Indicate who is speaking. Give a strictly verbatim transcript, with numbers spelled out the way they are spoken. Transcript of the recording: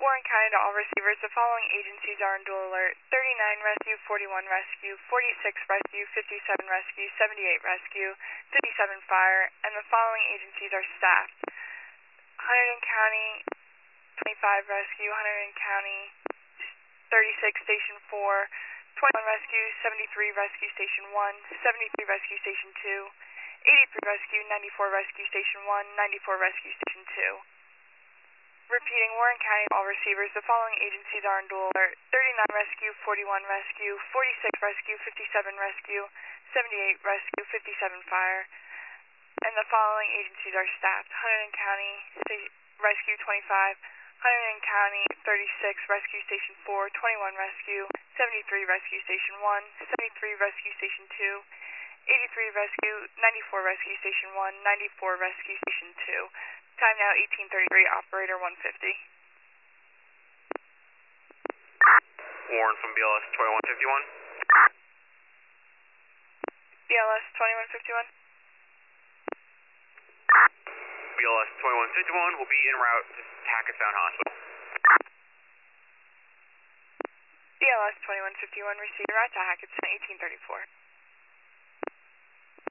Speaker 1: Warren County to all receivers. The following agencies are on dual alert. thirty-nine Rescue, forty-one Rescue, forty-six Rescue, fifty-seven Rescue, seventy-eight Rescue, fifty-seven Fire, and the following agencies are staffed. Hunterdon County, twenty-five Rescue, Hunterdon County, thirty-six Station four, twenty-one Rescue, seventy-three Rescue Station one, seventy-three Rescue Station two, eighty-three Rescue, ninety-four Rescue Station one, ninety-four Rescue Station two. Repeating, Warren County, all receivers. The following agencies are on dual alert. thirty-nine Rescue, forty-one Rescue, forty-six Rescue, fifty-seven Rescue, seventy-eight Rescue, fifty-seven Fire, and the following agencies are staffed. Hunterdon County, Rescue twenty-five, Hunterdon County, thirty-six Rescue Station four, twenty-one Rescue, seventy-three Rescue Station one, seventy-three Rescue Station two, eighty-three Rescue, ninety-four Rescue Station one, ninety-four Rescue Station two. Time now eighteen thirty-three, operator one fifty.
Speaker 2: Warren from B L S twenty-one fifty-one.
Speaker 1: B L S twenty-one fifty-one.
Speaker 2: B L S twenty-one fifty-one will be en route to Hackettstown Hospital.
Speaker 1: B L S twenty-one fifty-one, receiving route to Hackettstown eighteen thirty-four.